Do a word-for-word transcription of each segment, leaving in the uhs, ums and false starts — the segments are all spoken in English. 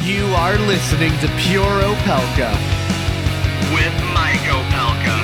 You are listening to Pure Opelka with Mike Opelka.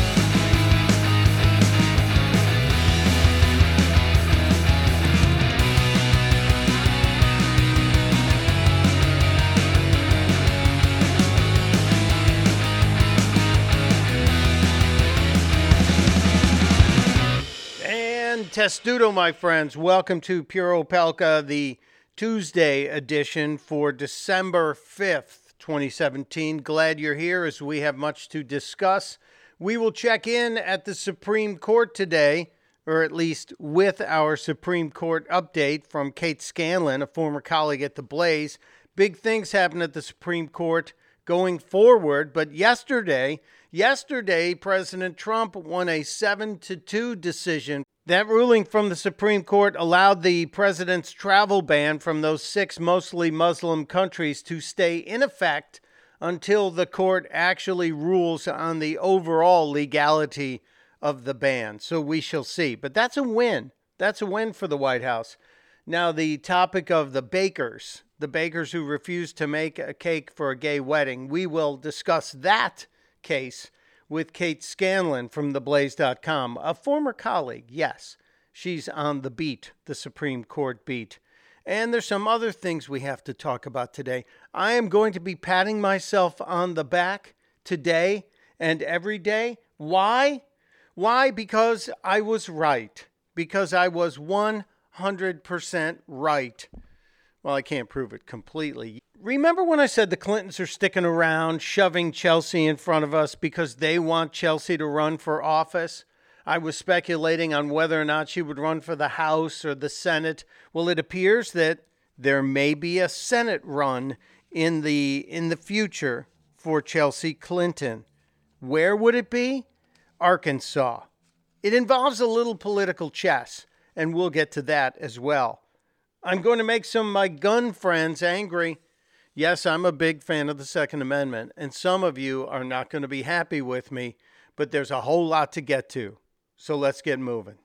And testudo, my friends. Welcome to Pure Opelka, the Tuesday edition for December fifth, twenty seventeen. Glad you're here as we have much to discuss. We will check in at the Supreme Court today, or at least with our Supreme Court update from Kate Scanlon, a former colleague at The Blaze. Big things happen at the Supreme Court going forward, but yesterday, yesterday, President Trump won a seven to two decision. That ruling from the Supreme Court allowed the president's travel ban from those six mostly Muslim countries to stay in effect until the court actually rules on the overall legality of the ban. So we shall see. But that's a win. That's a win for the White House. Now, the topic of the bakers, the bakers who refused to make a cake for a gay wedding, we will discuss that case with Kate Scanlon from the blaze dot com, a former colleague. Yes, she's on the beat, the Supreme Court beat. And there's some other things we have to talk about today. I am going to be patting myself on the back today and every day. Why? Why? Because I was right. Because I was one hundred percent right. Well, I can't prove it completely. Remember when I said the Clintons are sticking around, shoving Chelsea in front of us because they want Chelsea to run for office? I was speculating on whether or not she would run for the House or the Senate. Well, it appears that there may be a Senate run in the in the future for Chelsea Clinton. Where would it be? Arkansas. It involves a little political chess, and we'll get to that as well. I'm going to make some of my gun friends angry. Yes, I'm a big fan of the Second Amendment, and some of you are not going to be happy with me, but there's a whole lot to get to. So let's get moving.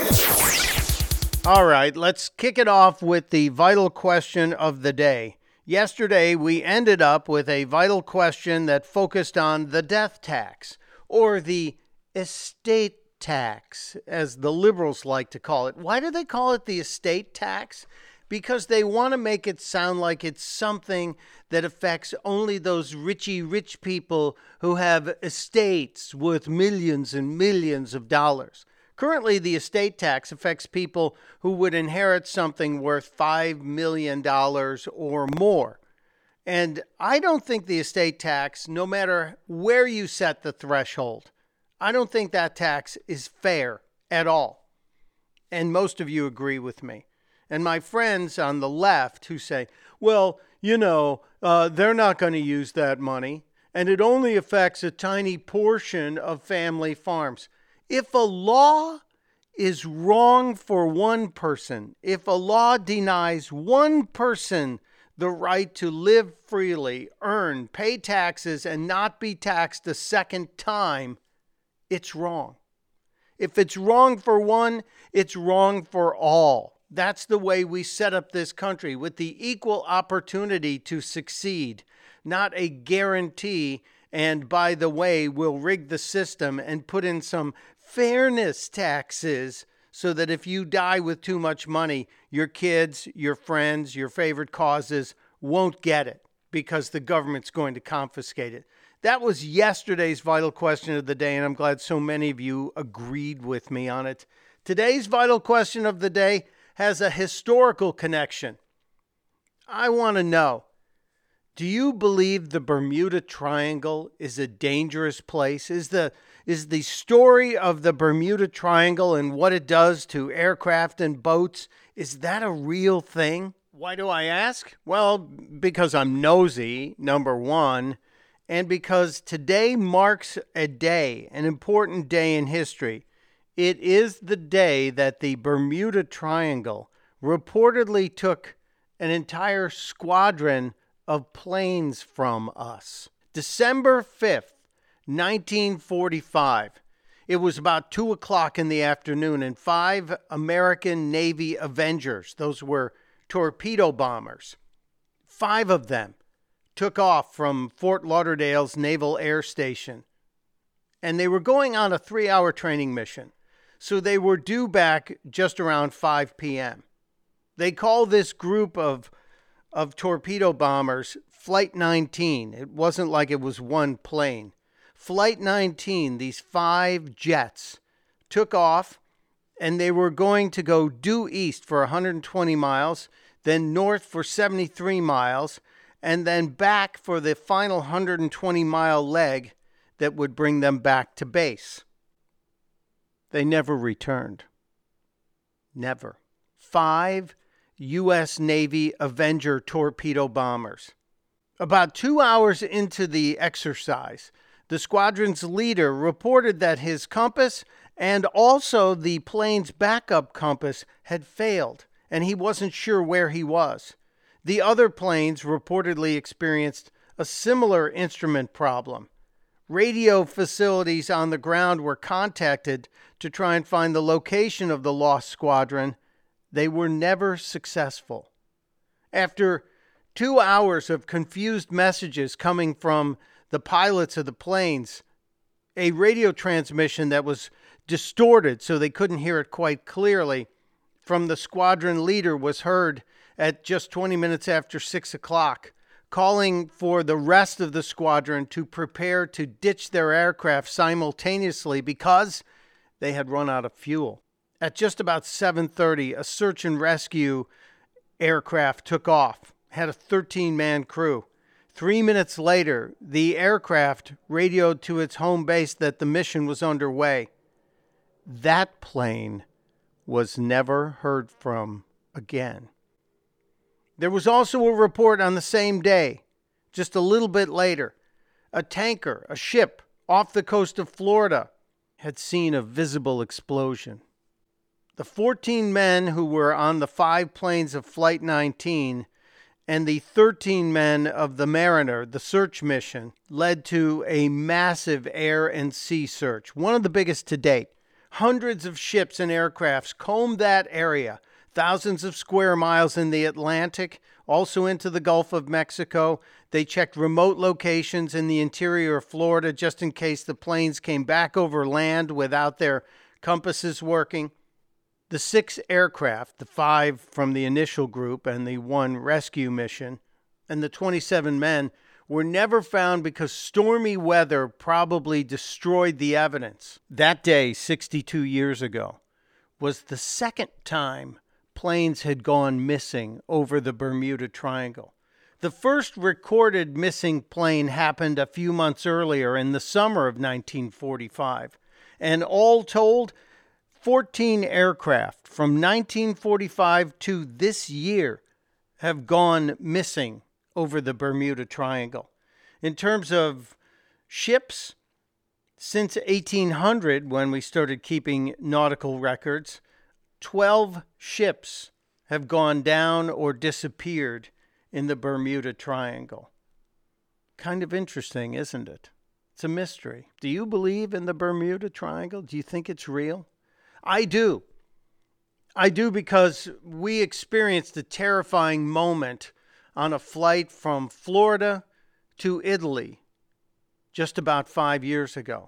All right, let's kick it off with the vital question of the day. Yesterday, we ended up with a vital question that focused on the death tax, or the estate tax, as the liberals like to call it. Why do they call it the estate tax? Because they want to make it sound like it's something that affects only those richy rich people who have estates worth millions and millions of dollars. Currently, the estate tax affects people who would inherit something worth five million dollars or more. And I don't think the estate tax, no matter where you set the threshold, I don't think that tax is fair at all. And most of you agree with me. And my friends on the left who say, well, you know, uh, they're not going to use that money, and it only affects a tiny portion of family farms. If a law is wrong for one person, if a law denies one person the right to live freely, earn, pay taxes, and not be taxed a second time, it's wrong. If it's wrong for one, it's wrong for all. That's the way we set up this country, with the equal opportunity to succeed, not a guarantee. And by the way, we'll rig the system and put in some fairness taxes so that if you die with too much money, your kids, your friends, your favorite causes won't get it because the government's going to confiscate it. That was yesterday's vital question of the day, and I'm glad so many of you agreed with me on it. Today's vital question of the day has a historical connection. I want to know, do you believe the Bermuda Triangle is a dangerous place? Is the is the story of the Bermuda Triangle and what it does to aircraft and boats, is that a real thing? Why do I ask? Well, because I'm nosy, number one, and because today marks a day, an important day in history. It is the day that the Bermuda Triangle reportedly took an entire squadron of planes from us. December fifth, nineteen forty-five. It was about two o'clock in the afternoon, and five American Navy Avengers, those were torpedo bombers, five of them took off from Fort Lauderdale's Naval Air Station. And they were going on a three-hour training mission. So they were due back just around five p.m. They call this group of, of torpedo bombers Flight nineteen. It wasn't like it was one plane. Flight nineteen, these five jets, took off, and they were going to go due east for one hundred twenty miles, then north for seventy-three miles, and then back for the final one hundred twenty mile leg that would bring them back to base. They never returned. Never. Five U S Navy Avenger torpedo bombers. About two hours into the exercise, the squadron's leader reported that his compass and also the plane's backup compass had failed, and he wasn't sure where he was. The other planes reportedly experienced a similar instrument problem. Radio facilities on the ground were contacted to try and find the location of the lost squadron. They were never successful. After two hours of confused messages coming from the pilots of the planes, a radio transmission that was distorted so they couldn't hear it quite clearly from the squadron leader was heard at just twenty minutes after six o'clock, calling for the rest of the squadron to prepare to ditch their aircraft simultaneously because they had run out of fuel. At just about seven thirty, a search and rescue aircraft took off, had a thirteen-man crew. Three minutes later, the aircraft radioed to its home base that the mission was underway. That plane was never heard from again. There was also a report on the same day, just a little bit later. A tanker, a ship off the coast of Florida, had seen a visible explosion. The fourteen men who were on the five planes of Flight nineteen and the thirteen men of the Mariner, the search mission, led to a massive air and sea search, one of the biggest to date. Hundreds of ships and aircrafts combed that area, thousands of square miles in the Atlantic, also into the Gulf of Mexico. They checked remote locations in the interior of Florida just in case the planes came back over land without their compasses working. The six aircraft, the five from the initial group and the one rescue mission, and the twenty-seven men were never found because stormy weather probably destroyed the evidence. That day, sixty-two years ago, was the second time planes had gone missing over the Bermuda Triangle. The first recorded missing plane happened a few months earlier in the summer of nineteen forty-five. And all told, fourteen aircraft from nineteen forty-five to this year have gone missing over the Bermuda Triangle. In terms of ships, since eighteen hundred, when we started keeping nautical records, twelve ships have gone down or disappeared in the Bermuda Triangle. Kind of interesting, isn't it? It's a mystery. Do you believe in the Bermuda Triangle? Do you think it's real? I do. I do because we experienced a terrifying moment on a flight from Florida to Italy just about five years ago.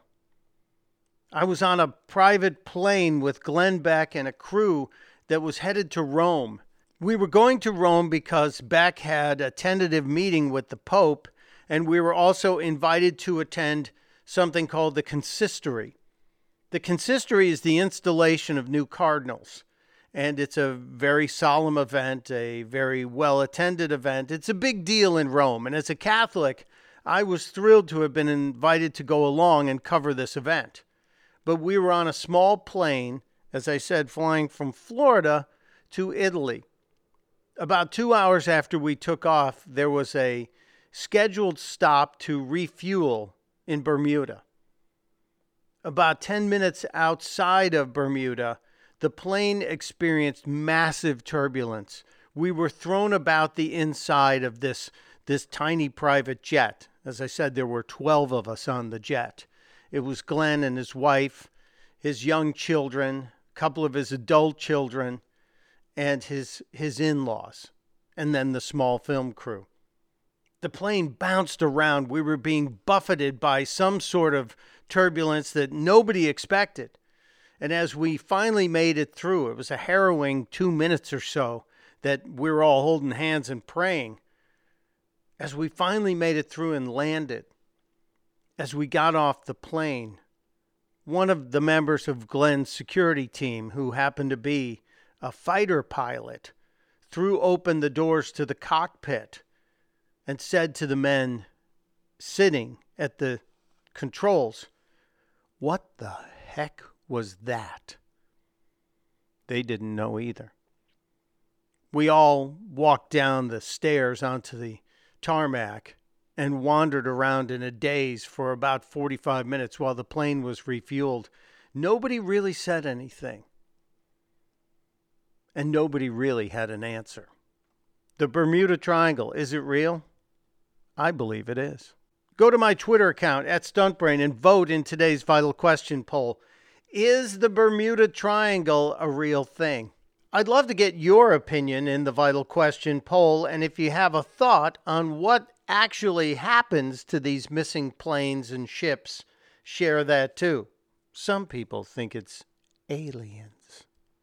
I was on a private plane with Glenn Beck and a crew that was headed to Rome. We were going to Rome because Beck had a tentative meeting with the Pope, and we were also invited to attend something called the Consistory. The Consistory is the installation of new cardinals, and it's a very solemn event, a very well-attended event. It's a big deal in Rome, and as a Catholic, I was thrilled to have been invited to go along and cover this event. But we were on a small plane, as I said, flying from Florida to Italy. About two hours after we took off, there was a scheduled stop to refuel in Bermuda. About ten minutes outside of Bermuda, the plane experienced massive turbulence. We were thrown about the inside of this, this tiny private jet. As I said, there were twelve of us on the jet. It was Glenn and his wife, his young children, a couple of his adult children, and his, his in-laws, and then the small film crew. The plane bounced around. We were being buffeted by some sort of turbulence that nobody expected. And as we finally made it through, it was a harrowing two minutes or so that we were all holding hands and praying. As we finally made it through and landed, as we got off the plane, one of the members of Glenn's security team, who happened to be a fighter pilot, threw open the doors to the cockpit and said to the men sitting at the controls, "What the heck was that?" They didn't know either. We all walked down the stairs onto the tarmac and wandered around in a daze for about forty-five minutes while the plane was refueled. Nobody really said anything. And nobody really had an answer. The Bermuda Triangle, is it real? I believe it is. Go to my Twitter account at StuntBrain and vote in today's Vital Question poll. Is the Bermuda Triangle a real thing? I'd love to get your opinion in the Vital Question poll, and if you have a thought on what actually happens to these missing planes and ships, share that too. Some people think it's aliens.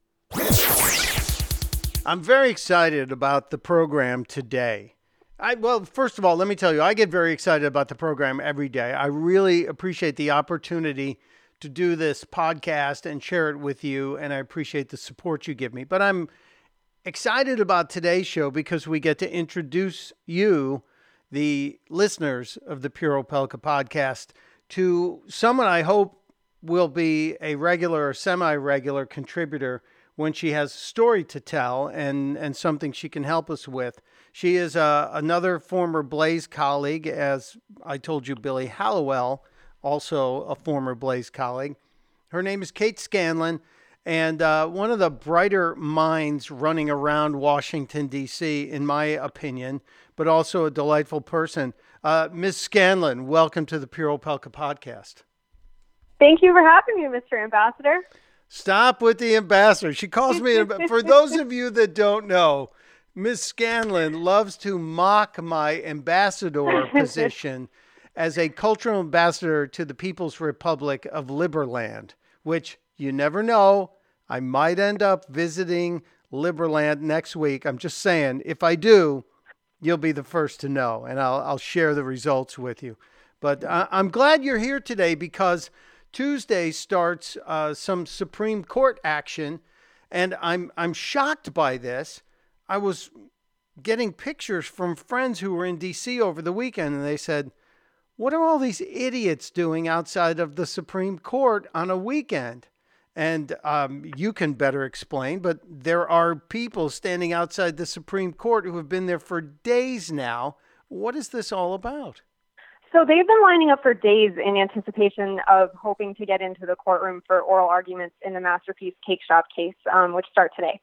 I'm very excited about the program today. I, well, first of all, let me tell you, I get very excited about the program every day. I really appreciate the opportunity to do this podcast and share it with you, and I appreciate the support you give me. But I'm excited about today's show because we get to introduce you, the listeners of the Pure Opelka podcast, to someone I hope will be a regular or semi-regular contributor when she has a story to tell and, and something she can help us with. She is uh, another former Blaze colleague, as I told you, Billy Hallowell, also a former Blaze colleague. Her name is Kate Scanlon, and uh, one of the brighter minds running around Washington, D C, in my opinion, but also a delightful person. Uh, Miz Scanlon, welcome to the Pure Opelka podcast. Thank you for having me, Mister Ambassador. Stop with the ambassador. She calls me, for those of you that don't know, Miz Scanlon loves to mock my ambassador position as a cultural ambassador to the People's Republic of Liberland, which you never know. I might end up visiting Liberland next week. I'm just saying, if I do, you'll be the first to know, and I'll, I'll share the results with you. But I, I'm glad you're here today because Tuesday starts uh, some Supreme Court action, and I'm I'm shocked by this. I was getting pictures from friends who were in D C over the weekend, and they said, "What are all these idiots doing outside of the Supreme Court on a weekend?" And um, you can better explain, but there are people standing outside the Supreme Court who have been there for days now. What is this all about? So they've been lining up for days in anticipation of hoping to get into the courtroom for oral arguments in the Masterpiece Cake Shop case, um, which start today.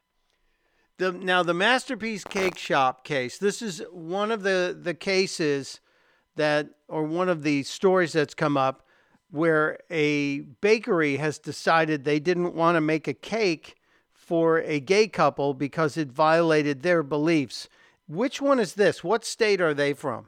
The, now, the Masterpiece Cake Shop case, this is one of the, the cases that, or one of the stories that's come up where a bakery has decided they didn't want to make a cake for a gay couple because it violated their beliefs. Which one is this? What state are they from?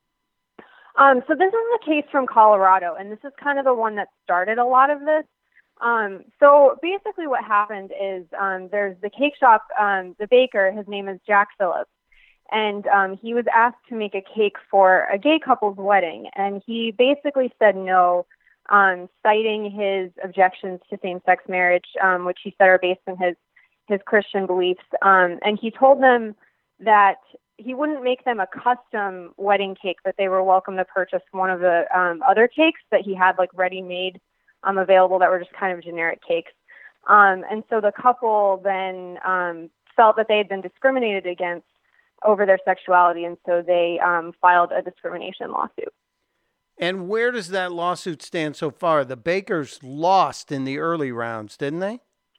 Um, so this is a case from Colorado, and this is kind of the one that started a lot of this. Um, so basically what happened is um, there's the cake shop, um, the baker, his name is Jack Phillips, and um, he was asked to make a cake for a gay couple's wedding, and he basically said no, um, citing his objections to same-sex marriage, um, which he said are based on his, his Christian beliefs. Um, and he told them that he wouldn't make them a custom wedding cake, but they were welcome to purchase one of the um, other cakes that he had like ready-made um, available that were just kind of generic cakes. Um, and so the couple then um, felt that they had been discriminated against over their sexuality, and so they um, filed a discrimination lawsuit. And where does that lawsuit stand so far? The Bakers lost in the early rounds, didn't they?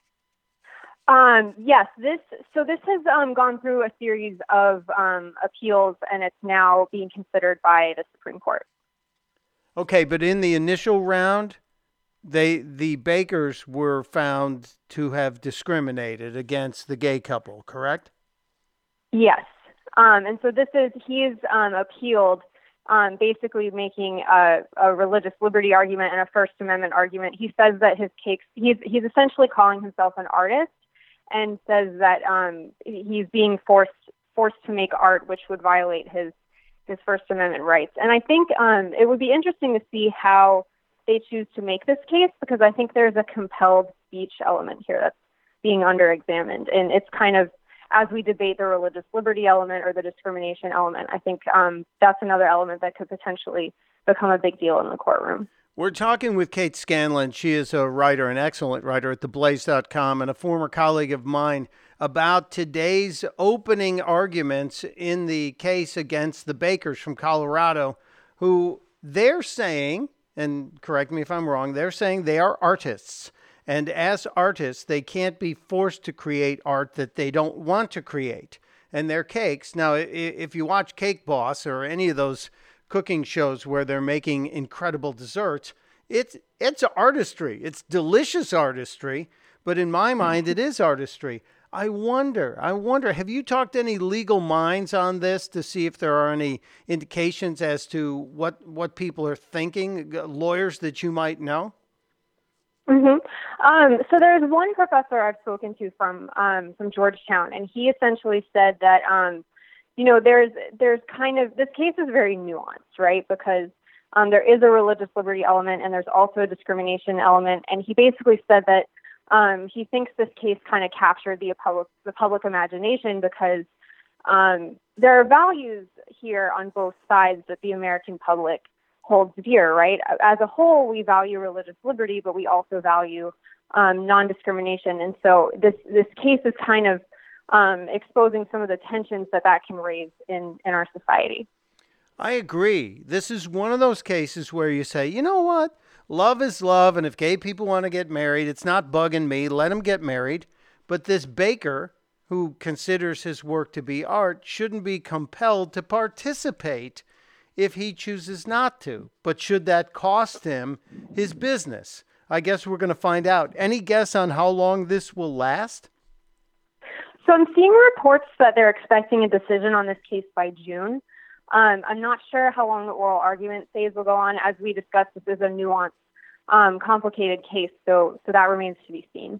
Um, yes, this so this has um, gone through a series of um, appeals, and it's now being considered by the Supreme Court. Okay, but in the initial round, they the Bakers were found to have discriminated against the gay couple, correct? Yes. Um, and so this is, he's um, appealed, um, basically making a, a religious liberty argument and a First Amendment argument. He says that his cakes, he's, he's essentially calling himself an artist and says that um, he's being forced forced to make art, which would violate his his First Amendment rights. And I think um, it would be interesting to see how they choose to make this case, because I think there's a compelled speech element here that's being under-examined. And it's kind of, as we debate the religious liberty element or the discrimination element, I think um, that's another element that could potentially become a big deal in the courtroom. We're talking with Kate Scanlon. She is a writer, an excellent writer at the blaze dot com, and a former colleague of mine, about today's opening arguments in the case against the Bakers from Colorado, who they're saying, and correct me if I'm wrong, they're saying they are artists. And as artists, they can't be forced to create art that they don't want to create. And their cakes, now, if you watch Cake Boss or any of those cooking shows where they're making incredible desserts, it's it's artistry. It's delicious artistry, but in my mind, it is artistry. I wonder, I wonder, have you talked to any legal minds on this to see if there are any indications as to what, what people are thinking, lawyers that you might know? Mm-hmm. Um, so there's one professor I've spoken to from um, from Georgetown, and he essentially said that, um, you know, there's there's kind of, this case is very nuanced, right? Because um, there is a religious liberty element and there's also a discrimination element. And he basically said that um, he thinks this case kind of captured the public, the public imagination because um, there are values here on both sides that the American public holds dear, right? As a whole, we value religious liberty, but we also value um, non-discrimination. And so this, this case is kind of um, exposing some of the tensions that that can raise in, in our society. I agree. This is one of those cases where you say, you know what? Love is love, and if gay people want to get married, it's not bugging me. Let them get married. But this baker, who considers his work to be art, shouldn't be compelled to participate if he chooses not to. But should that cost him his business? I guess we're going to find out. Any guess on how long this will last? So I'm seeing reports that they're expecting a decision on this case by June. Um, I'm not sure how long the oral argument phase will go on. As we discussed, this is a nuanced, um, complicated case, so so that remains to be seen.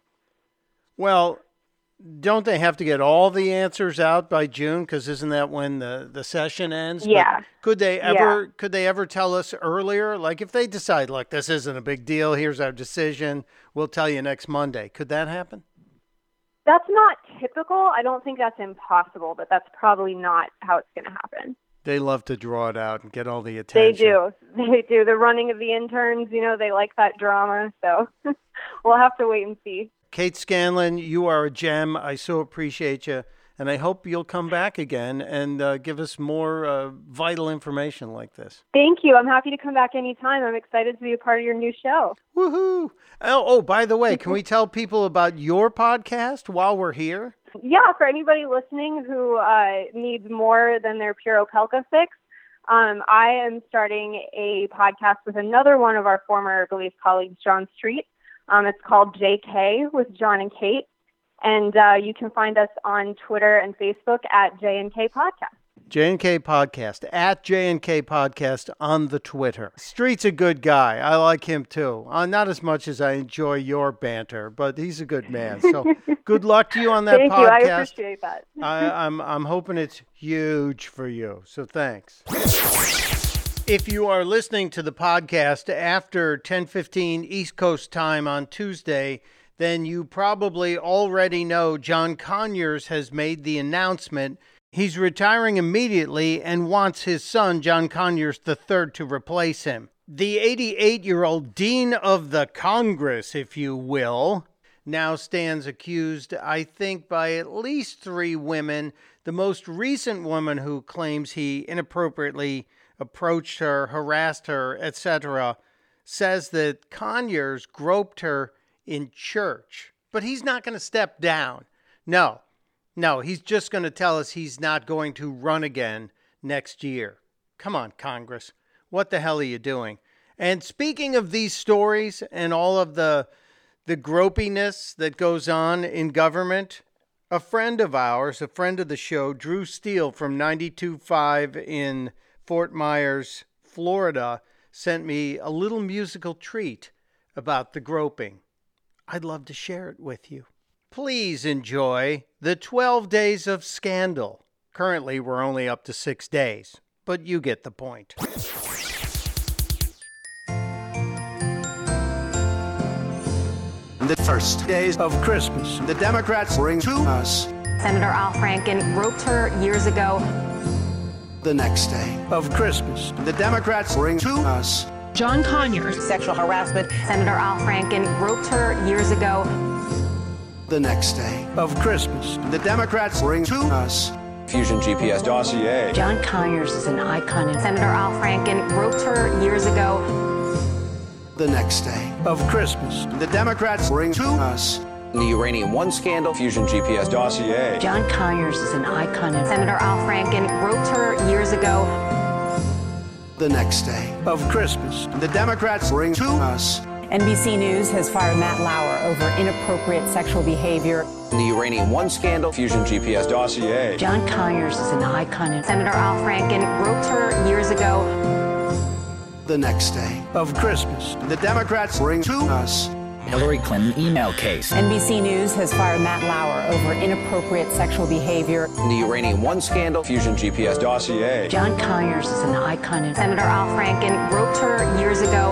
Well, don't they have to get all the answers out by June? Because isn't that when the, the session ends? Yeah. But could they ever yeah. could they ever tell us earlier? Like if they decide, look, this isn't a big deal, here's our decision, we'll tell you next Monday. Could that happen? That's not typical. I don't think that's impossible, but that's probably not how it's going to happen. They love to draw it out and get all the attention. They do. They do. The running of the interns, you know, they like that drama. So we'll have to wait and see. Kate Scanlon, you are a gem. I so appreciate you. And I hope you'll come back again and uh, give us more uh, vital information like this. Thank you. I'm happy to come back anytime. I'm excited to be a part of your new show. Woohoo. Oh, oh by the way, can we tell people about your podcast while we're here? Yeah, for anybody listening who uh, needs more than their Pure Opelka fix, um, I am starting a podcast with another one of our former Belief colleagues, John Street. Um, it's called J K with John and Kate. And uh, you can find us on Twitter and Facebook at J N K Podcast. J N K Podcast, at J N K Podcast on the Twitter. Street's a good guy. I like him too. Uh, not as much as I enjoy your banter, but he's a good man. So good luck to you on that Thank podcast. Thank you. I appreciate that. I, I'm, I'm hoping it's huge for you. So thanks. If you are listening to the podcast after ten fifteen East Coast time on Tuesday, then you probably already know John Conyers has made the announcement he's retiring immediately and wants his son, John Conyers the third, to replace him. The eighty-eight-year-old Dean of the Congress, if you will, now stands accused, I think, by at least three women. The most recent woman who claims he inappropriately approached her, harassed her, et cetera, says that Conyers groped her in church. But he's not going to step down. No. No, he's just going to tell us he's not going to run again next year. Come on, Congress. What the hell are you doing? And speaking of these stories and all of the the gropiness that goes on in government, A friend of ours, a friend of the show, Drew Steele from ninety-two point five in Fort Myers, Florida, sent me a little musical treat about the groping. I'd love to share it with you. Please enjoy the twelve Days of Scandal. Currently, we're only up to six days, but you get the point. The first days of Christmas, the Democrats bring to us. Senator Al Franken groped her years ago. The next day of Christmas, the Democrats bring to us. John Conyers, sexual harassment. Senator Al Franken groped her years ago. The next day of Christmas, the Democrats bring to us. Fusion G P S dossier. John Conyers is an icon. Senator Al Franken groped her years ago. The next day of Christmas, the Democrats bring to us. The Uranium One scandal. Fusion G P S dossier. John Conyers is an icon. Senator Al Franken groped her years ago. The next day of Christmas, the Democrats bring to us. N B C News has fired Matt Lauer over inappropriate sexual behavior. The Uranium One scandal. Fusion G P S dossier. John Conyers is an icon. Senator Al Franken groped her years ago. The next day of Christmas, the Democrats bring to us. Hillary Clinton email case. N B C News has fired Matt Lauer over inappropriate sexual behavior. The Uranium One scandal. Fusion G P S dossier. John Conyers is an icon. Senator Al Franken groped her years ago.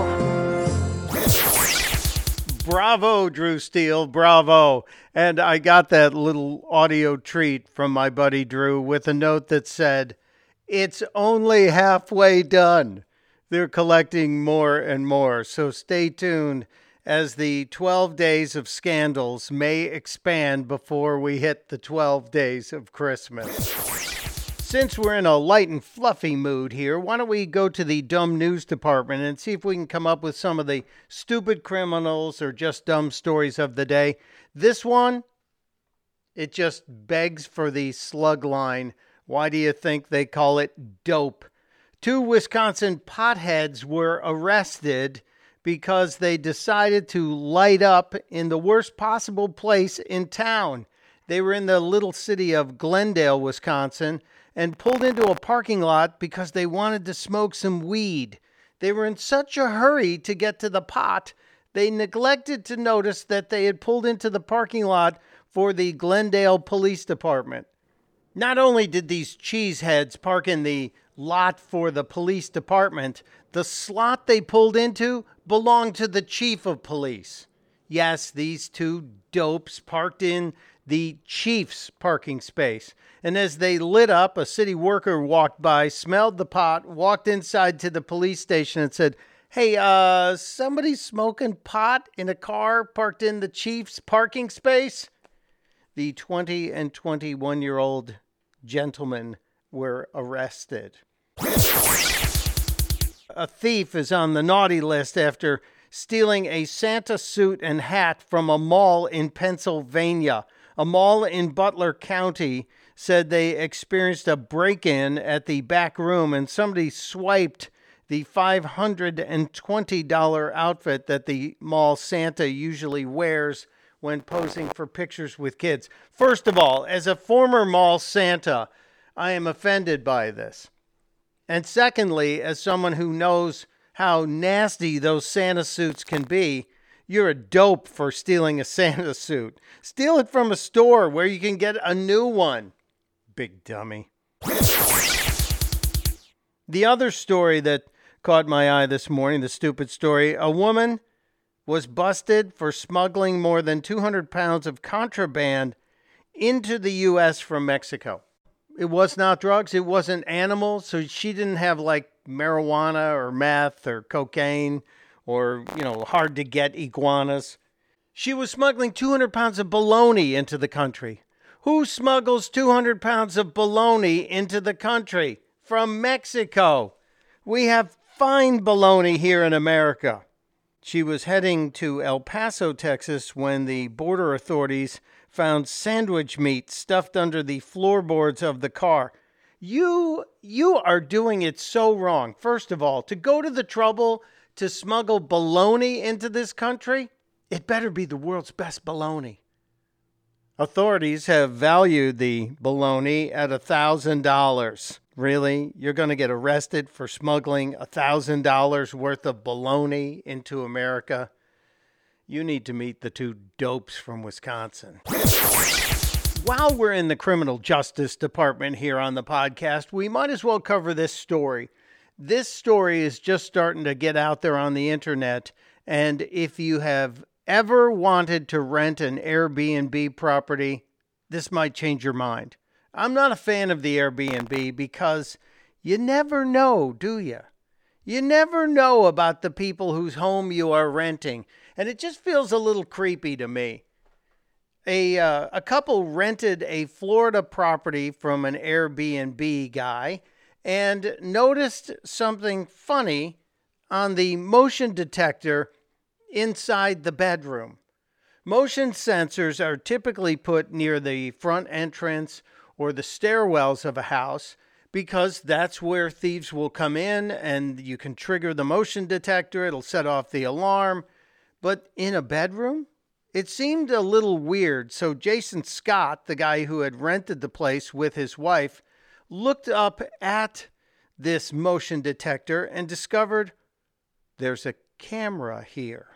Bravo, Drew Steele, bravo. And I got that little audio treat from my buddy Drew with a note that said, "It's only halfway done." They're collecting more and more, so stay tuned as the twelve days of scandals may expand before we hit the twelve days of Christmas. Since we're in a light and fluffy mood here, why don't we go to the dumb news department and see if we can come up with some of the stupid criminals or just dumb stories of the day. This one, it just begs for the slug line. Why do you think they call it dope? Two Wisconsin potheads were arrested because they decided to light up in the worst possible place in town. They were in the little city of Glendale, Wisconsin, and pulled into a parking lot because they wanted to smoke some weed. They were in such a hurry to get to the pot, they neglected to notice that they had pulled into the parking lot for the Glendale Police Department. Not only did these cheeseheads park in the lot for the police department, the slot they pulled into belonged to the chief of police. Yes, these two dopes parked in the chief's parking space. And as they lit up, a city worker walked by, smelled the pot, walked inside to the police station and said, "Hey, uh, somebody smoking pot in a car parked in the chief's parking space?" The twenty and twenty-one-year-old gentlemen were arrested. A thief is on the naughty list after stealing a Santa suit and hat from a mall in Pennsylvania. A mall in Butler County said they experienced a break-in at the back room and somebody swiped the five hundred twenty dollars outfit that the mall Santa usually wears when posing for pictures with kids. First of all, as a former mall Santa, I am offended by this. And secondly, as someone who knows how nasty those Santa suits can be, you're a dope for stealing a Santa suit. Steal it from a store where you can get a new one. Big dummy. The other story that caught my eye this morning, the stupid story, a woman was busted for smuggling more than two hundred pounds of contraband into the U S from Mexico. It was not drugs. It wasn't animals. So she didn't have like marijuana or meth or cocaine or, you know, hard to get iguanas. She was smuggling two hundred pounds of bologna into the country. Who smuggles two hundred pounds of bologna into the country from Mexico? We have fine bologna here in America. She was heading to El Paso, Texas, when the border authorities found sandwich meat stuffed under the floorboards of the car. You, you are doing it so wrong. First of all, to go to the trouble to smuggle bologna into this country, it better be the world's best bologna. Authorities have valued the baloney at one thousand dollars. Really? You're going to get arrested for smuggling one thousand dollars worth of baloney into America? You need to meet the two dopes from Wisconsin. While we're in the criminal justice department here on the podcast, we might as well cover this story. This story is just starting to get out there on the internet, and if you have ever wanted to rent an Airbnb property, this might change your mind. I'm not a fan of the Airbnb because you never know, do you? You never know about the people whose home you are renting, and it just feels a little creepy to me. A, uh, a couple rented a Florida property from an Airbnb guy and noticed something funny on the motion detector inside the bedroom. Motion sensors are typically put near the front entrance or the stairwells of a house because that's where thieves will come in, and you can trigger the motion detector. It'll set off the alarm. But in a bedroom? It seemed a little weird, so Jason Scott, the guy who had rented the place with his wife, looked up at this motion detector and discovered there's a camera here.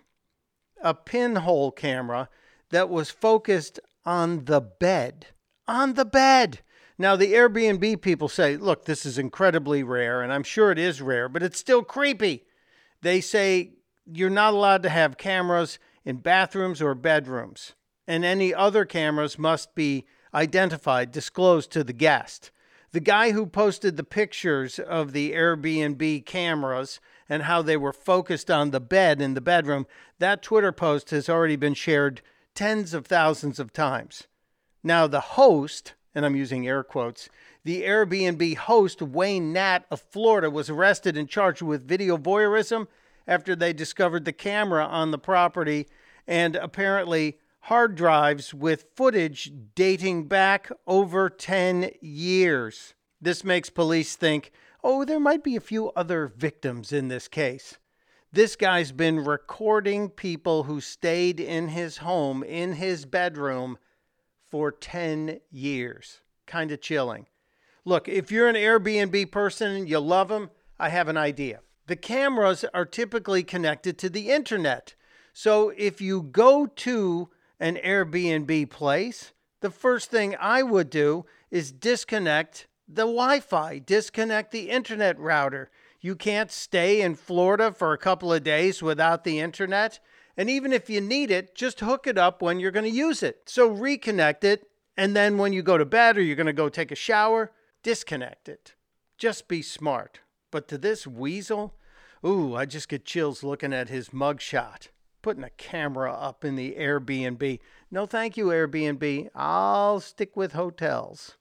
A pinhole camera that was focused on the bed. On the bed! Now, the Airbnb people say, look, this is incredibly rare, and I'm sure it is rare, but it's still creepy. They say you're not allowed to have cameras in bathrooms or bedrooms, and any other cameras must be identified, disclosed to the guest. The guy who posted the pictures of the Airbnb cameras and how they were focused on the bed in the bedroom, that Twitter post has already been shared tens of thousands of times. Now, the host, and I'm using air quotes, the Airbnb host, Wayne Nat of Florida, was arrested and charged with video voyeurism after they discovered the camera on the property and apparently hard drives with footage dating back over ten years. This makes police think, oh, there might be a few other victims in this case. This guy's been recording people who stayed in his home, in his bedroom, for ten years. Kind of chilling. Look, if you're an Airbnb person and you love them, I have an idea. The cameras are typically connected to the internet. So if you go to an Airbnb place, the first thing I would do is disconnect the Wi-Fi, disconnect the internet router. You can't stay in Florida for a couple of days without the internet. And even if you need it, just hook it up when you're going to use it. So reconnect it, and then when you go to bed or you're going to go take a shower, disconnect it. Just be smart. But to this weasel, ooh, I just get chills looking at his mugshot. Putting a camera up in the Airbnb. No, thank you, Airbnb. I'll stick with hotels.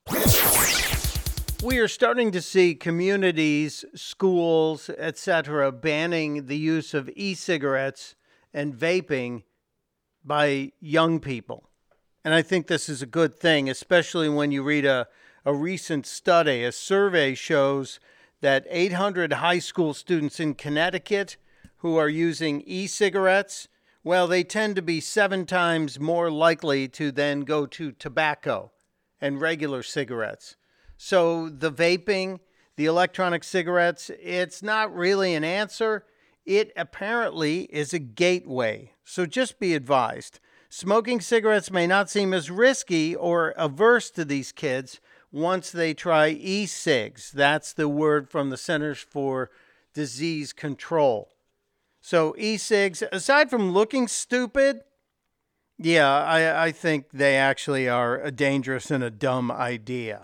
We are starting to see communities, schools, et cetera banning the use of e-cigarettes and vaping by young people. And I think this is a good thing, especially when you read a, a recent study. A survey shows that eight hundred high school students in Connecticut who are using e-cigarettes, well, they tend to be seven times more likely to then go to tobacco and regular cigarettes. So the vaping, the electronic cigarettes, it's not really an answer. It apparently is a gateway. So just be advised. Smoking cigarettes may not seem as risky or averse to these kids once they try e-cigs. That's the word from the Centers for Disease Control. So e-cigs, aside from looking stupid, yeah, I, I think they actually are a dangerous and a dumb idea.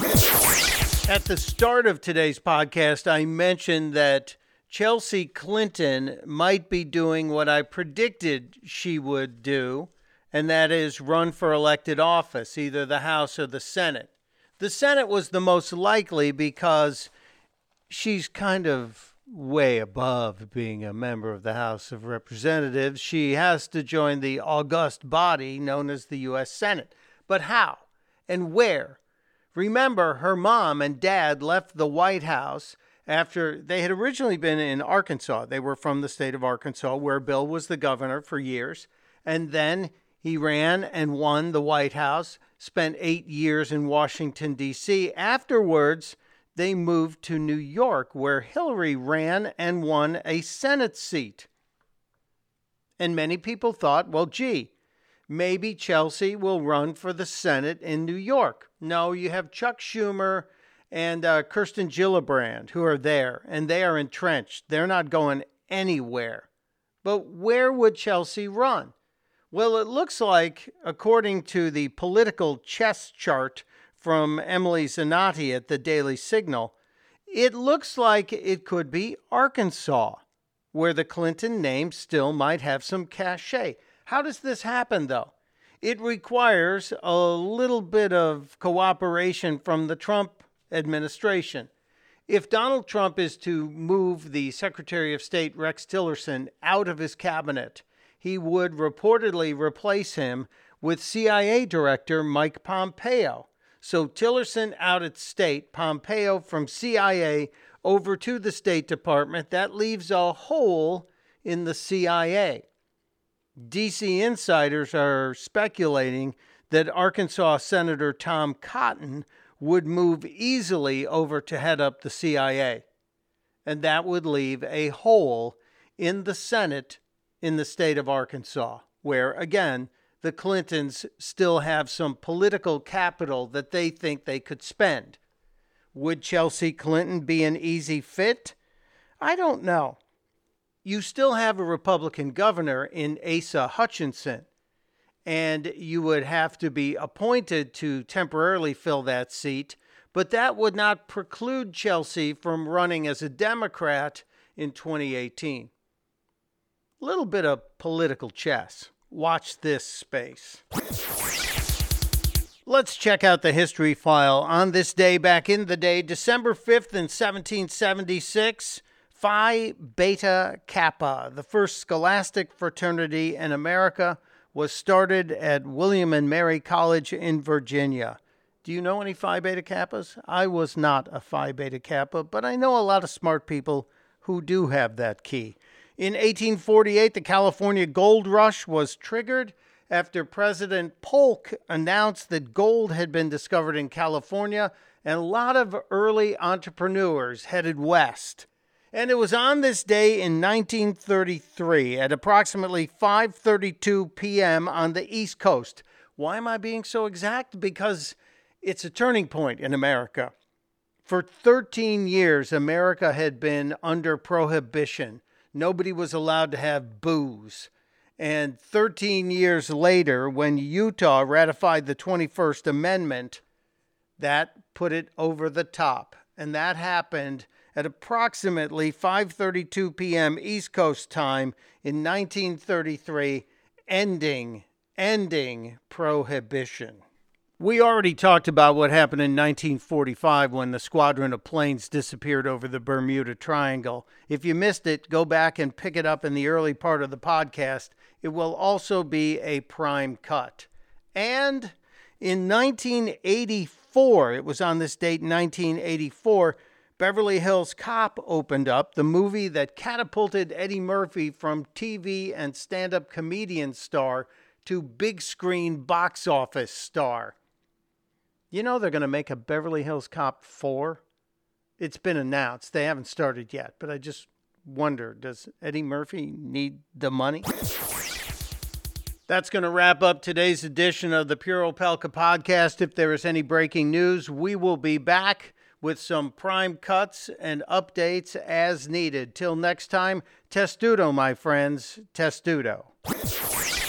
At the start of today's podcast, I mentioned that Chelsea Clinton might be doing what I predicted she would do, and that is run for elected office, either the House or the Senate. The Senate was the most likely because she's kind of way above being a member of the House of Representatives. She has to join the august body known as the U S Senate. But how and where? Remember, her mom and dad left the White House after they had originally been in Arkansas. They were from the state of Arkansas, where Bill was the governor for years. And then He ran and won the White House, spent eight years in Washington, D C. Afterwards, they moved to New York, where Hillary ran and won a Senate seat. And many people thought, well, gee, maybe Chelsea will run for the Senate in New York. No, you have Chuck Schumer and uh, Kirsten Gillibrand who are there, and they are entrenched. They're not going anywhere. But where would Chelsea run? Well, it looks like, according to the political chess chart from Emily Zanotti at the Daily Signal, it looks like it could be Arkansas, where the Clinton name still might have some cachet. How does this happen, though? It requires a little bit of cooperation from the Trump administration. If Donald Trump is to move the Secretary of State Rex Tillerson out of his cabinet, he would reportedly replace him with C I A Director Mike Pompeo. So Tillerson out at state, Pompeo from C I A over to the State Department. That leaves a hole in the C I A. D C insiders are speculating that Arkansas Senator Tom Cotton would move easily over to head up the C I A. And that would leave a hole in the Senate in the state of Arkansas, where, again, the Clintons still have some political capital that they think they could spend. Would Chelsea Clinton be an easy fit? I don't know. You still have a Republican governor in Asa Hutchinson, and you would have to be appointed to temporarily fill that seat, but that would not preclude Chelsea from running as a Democrat in twenty eighteen. A little bit of political chess. Watch this space. Let's check out the history file. On this day, back in the day, December fifth in seventeen seventy-six, Phi Beta Kappa, the first scholastic fraternity in America, was started at William and Mary College in Virginia. Do you know any Phi Beta Kappas? I was not a Phi Beta Kappa, but I know a lot of smart people who do have that key. In eighteen forty-eight, the California Gold Rush was triggered after President Polk announced that gold had been discovered in California, and a lot of early entrepreneurs headed west. And it was on this day in nineteen thirty-three at approximately five thirty-two p.m. on the East Coast. Why am I being so exact? Because it's a turning point in America. For thirteen years, America had been under prohibition. Nobody was allowed to have booze. And thirteen years later, when Utah ratified the twenty-first Amendment, that put it over the top. And that happened at approximately five thirty-two p.m. East Coast time in nineteen thirty-three, ending, ending prohibition. We already talked about what happened in nineteen forty-five when the squadron of planes disappeared over the Bermuda Triangle. If you missed it, go back and pick it up in the early part of the podcast. It will also be a prime cut. And in nineteen eighty-four, it was on this date, nineteen eighty-four, Beverly Hills Cop opened up, the movie that catapulted Eddie Murphy from T V and stand-up comedian star to big screen box office star. You know they're going to make a Beverly Hills Cop four? It's been announced. They haven't started yet, but I just wonder, does Eddie Murphy need the money? That's going to wrap up today's edition of the Pure Opelka podcast. If there is any breaking news, we will be back with some prime cuts and updates as needed. Till next time, testudo, my friends, testudo.